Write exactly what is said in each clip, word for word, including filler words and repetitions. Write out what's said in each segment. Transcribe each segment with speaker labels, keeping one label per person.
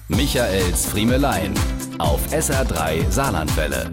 Speaker 1: Michaels Friemelein auf S R drei Saarlandwelle.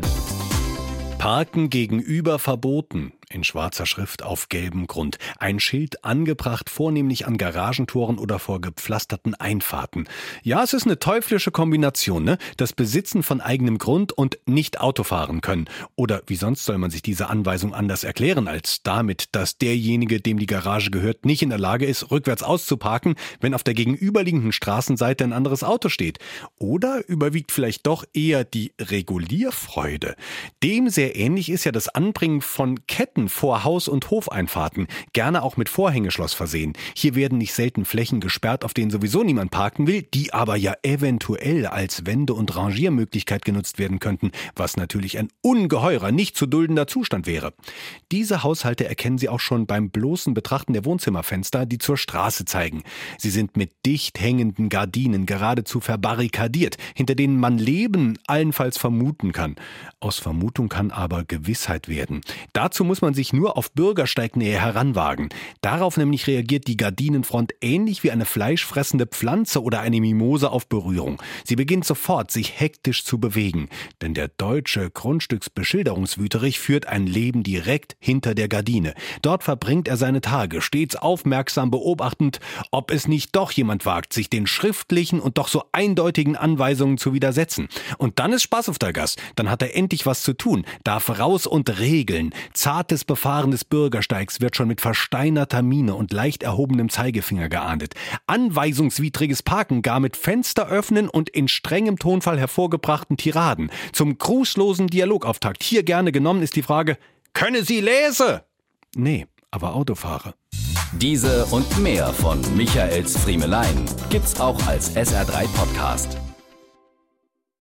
Speaker 2: Parken gegenüber verboten. In schwarzer Schrift auf gelbem Grund. Ein Schild angebracht, vornehmlich an Garagentoren oder vor gepflasterten Einfahrten. Ja, es ist eine teuflische Kombination, ne? Das Besitzen von eigenem Grund und nicht Auto fahren können. Oder wie sonst soll man sich diese Anweisung anders erklären, als damit, dass derjenige, dem die Garage gehört, nicht in der Lage ist, rückwärts auszuparken, wenn auf der gegenüberliegenden Straßenseite ein anderes Auto steht. Oder überwiegt vielleicht doch eher die Regulierfreude? Dem sehr ähnlich ist ja das Anbringen von Ketten vor Haus- und Hofeinfahrten, gerne auch mit Vorhängeschloss versehen. Hier werden nicht selten Flächen gesperrt, auf denen sowieso niemand parken will, die aber ja eventuell als Wende- und Rangiermöglichkeit genutzt werden könnten, was natürlich ein ungeheurer, nicht zu duldender Zustand wäre. Diese Haushalte erkennen Sie auch schon beim bloßen Betrachten der Wohnzimmerfenster, die zur Straße zeigen. Sie sind mit dicht hängenden Gardinen geradezu verbarrikadiert, hinter denen man Leben allenfalls vermuten kann. Aus Vermutung kann aber Gewissheit werden. Dazu muss man sich nur auf Bürgersteignähe heranwagen. Darauf nämlich reagiert die Gardinenfront ähnlich wie eine fleischfressende Pflanze oder eine Mimose auf Berührung. Sie beginnt sofort, sich hektisch zu bewegen. Denn der deutsche Grundstücksbeschilderungswüterich führt ein Leben direkt hinter der Gardine. Dort verbringt er seine Tage, stets aufmerksam beobachtend, ob es nicht doch jemand wagt, sich den schriftlichen und doch so eindeutigen Anweisungen zu widersetzen. Und dann ist Spaß auf der Gasse. Dann hat er endlich was zu tun, darf raus und regeln. Zartes Befahren des Bürgersteigs wird schon mit versteinerter Miene und leicht erhobenem Zeigefinger geahndet. Anweisungswidriges Parken gar mit Fenster öffnen und in strengem Tonfall hervorgebrachten Tiraden. Zum grußlosen Dialogauftakt hier gerne genommen ist die Frage: Könne Sie lesen? Nee, aber Autofahrer.
Speaker 1: Diese und mehr von Michaels Friemelein gibt's auch als S R drei Podcast.